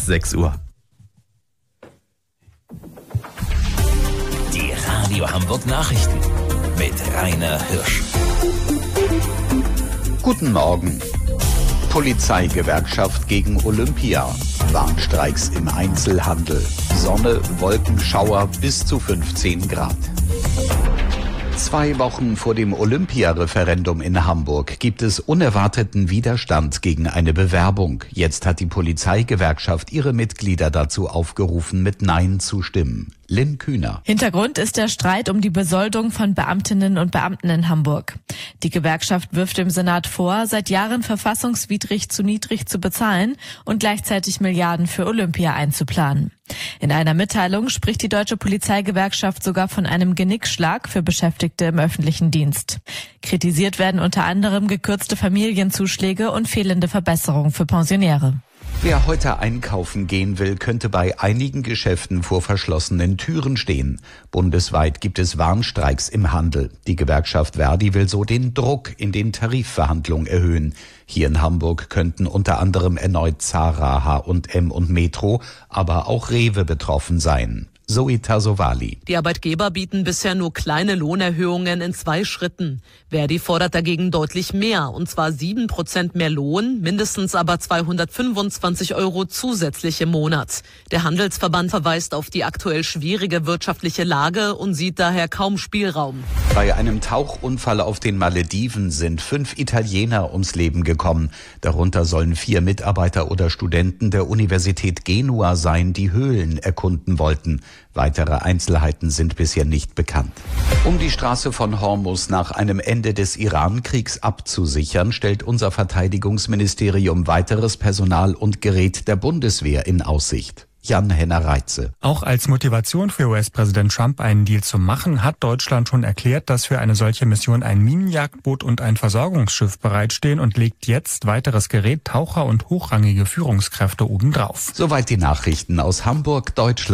6 Uhr. Die Radio Hamburg Nachrichten mit Rainer Hirsch. Guten Morgen. Polizeigewerkschaft gegen Olympia. Warnstreiks im Einzelhandel. Sonne, Wolkenschauer bis zu 15 Grad. 2 Wochen vor dem Olympia-Referendum in Hamburg gibt es unerwarteten Widerstand gegen eine Bewerbung. Jetzt hat die Polizeigewerkschaft ihre Mitglieder dazu aufgerufen, mit Nein zu stimmen. Lynn Kühner. Hintergrund ist der Streit um die Besoldung von Beamtinnen und Beamten in Hamburg. Die Gewerkschaft wirft dem Senat vor, seit Jahren verfassungswidrig zu niedrig zu bezahlen und gleichzeitig Milliarden für Olympia einzuplanen. In einer Mitteilung spricht die Deutsche Polizeigewerkschaft sogar von einem Genickschlag für Beschäftigte im öffentlichen Dienst. Kritisiert werden unter anderem gekürzte Familienzuschläge und fehlende Verbesserungen für Pensionäre. Wer heute einkaufen gehen will, könnte bei einigen Geschäften vor verschlossenen Türen stehen. Bundesweit gibt es Warnstreiks im Handel. Die Gewerkschaft Verdi will so den Druck in den Tarifverhandlungen erhöhen. Hier in Hamburg könnten unter anderem erneut Zara, H&M und Metro, aber auch Rewe betroffen sein. Zoe Tassovali. Die Arbeitgeber bieten bisher nur kleine Lohnerhöhungen in 2 Schritten. Verdi fordert dagegen deutlich mehr, und zwar 7% mehr Lohn, mindestens aber 225 € zusätzlich im Monat. Der Handelsverband verweist auf die aktuell schwierige wirtschaftliche Lage und sieht daher kaum Spielraum. Bei einem Tauchunfall auf den Malediven sind 5 Italiener ums Leben gekommen. Darunter sollen 4 Mitarbeiter oder Studenten der Universität Genua sein, die Höhlen erkunden wollten. Weitere Einzelheiten sind bisher nicht bekannt. Um die Straße von Hormuz nach einem Ende des Iran-Kriegs abzusichern, stellt unser Verteidigungsministerium weiteres Personal und Gerät der Bundeswehr in Aussicht. Jan-Henner Reitze. Auch als Motivation für US-Präsident Trump, einen Deal zu machen, hat Deutschland schon erklärt, dass für eine solche Mission ein Minenjagdboot und ein Versorgungsschiff bereitstehen und legt jetzt weiteres Gerät, Taucher und hochrangige Führungskräfte obendrauf. Soweit die Nachrichten aus Hamburg, Deutschland.